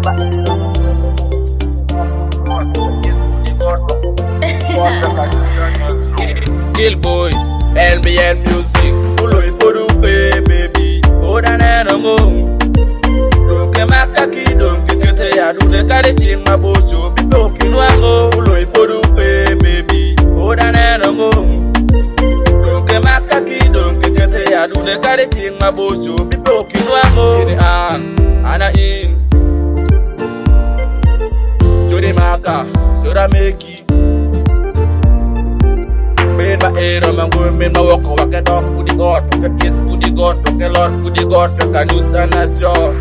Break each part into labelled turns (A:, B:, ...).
A: Skill boy, LBN music. Ulo ipodu baby. Oda neno mo. Roke makaki don kikete ya dune kare ching mabocho. Bipo kinwango. Ulo ipodu baby. Oda neno mo. Roke makaki don kikete ya dune kare ching mabocho. Bipo kinwango. Ini ana in. Jodi maka, soda meki. Men ma era mango men ma woko wake dog kudi god wake kiss kudi god wake lord kudi god wake nyuta nation.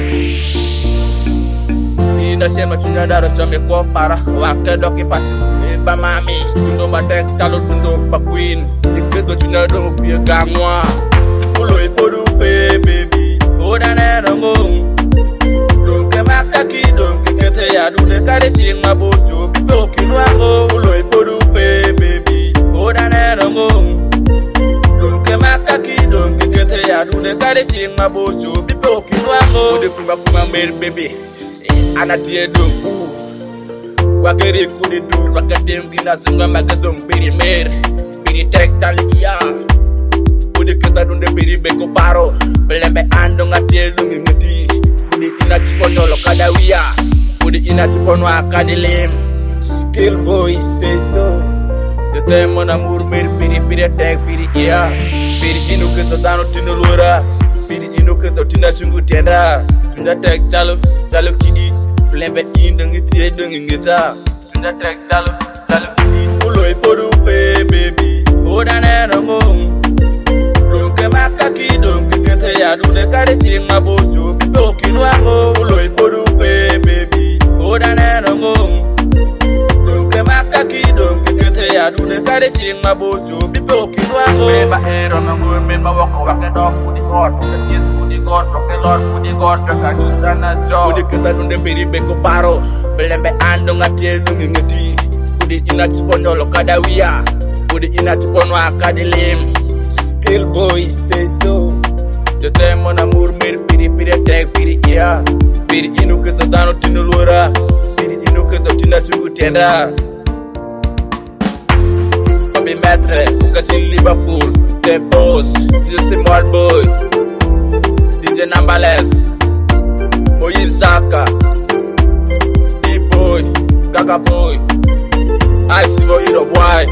A: Ina sema chunya daro chame kwa para wake dog ipati ba mami tundo matek talo tundo pa queen dikkedo chunya do pia gangwa. Ulo ipodu baby oda neno ngong Luke makaki don kikete ya dune kare ching mabocho bipo kinwango. Ulo ipodu baby oda neno ngong Luke makaki don kikete ya dune kare ching mabocho bipo kinwango. Ode kuma mer baby ana tie don ku wakere kudi du wakadem gina sunga magazong biri mer biri tek talia. Ode kata donde biri beko paro belembe ando ngatie lungi ngeti. Udi ina chiponyolo kadawia. Udi ina chipono akadilim. Skill boy say so. Tete mon amour mer piri tek piri iya. Piri inu keto dano tino lura. Piri inu keto tina sungu tienda. Tunda tek chalo kidi. Plembe indo ngiti ngita. Tunda tek chalo kidi. Ulo ipodu baby. Oda neno ngong. Roke makaki don kikete ya dune kare ching mabocho bipo kinwango. Ulo ipodu baby oda neno ngong Roke makaki don kikete ya dune kare ching mabocho bipo kinwango. Memba ero mango memba woko wake dog kudi god wake kiss kudi god wake lord kudi god wake nyuta nation. Kudi kita dunde biri beko paro belembe ando ngatie lungi ngeti. Kudi ina chiponyolo kadawia. Kudi ina chipono akadilim. Skill boy say so. Tete mon amour mer piri tek piri iya. Piri inu keto dano tino lura. Piri inu keto tina sungu tienda. Papi maître, Bukachin Liverpool. The boss, DJ Smart boy. DJ Numberless. Moise Zaka. D-boy, Gaga boy. I see for you the boy.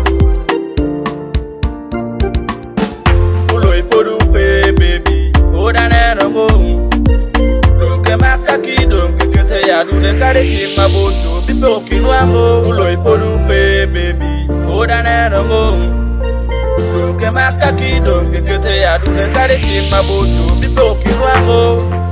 A: Ipodu baby oda neno ngong Luke makaki don kikete ya dune kare ching mabocho bipo kinwango. Ulo ipodu baby oda neno ngong Luke makaki don kikete ya dune kare ching mabocho bipo kinwango.